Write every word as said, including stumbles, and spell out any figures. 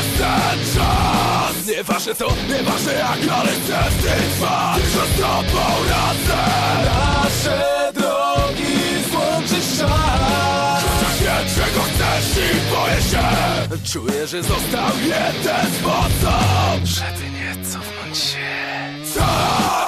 jest ten czas. Nieważne co, nieważne jak, ale chcę w tym trwać. Tylko z tobą razem nasze drogi złączyć czas. Chociaż wiem czego chcesz i boję się. Czuję, że został jeden sposób, żeby nie cofnąć się. Tak.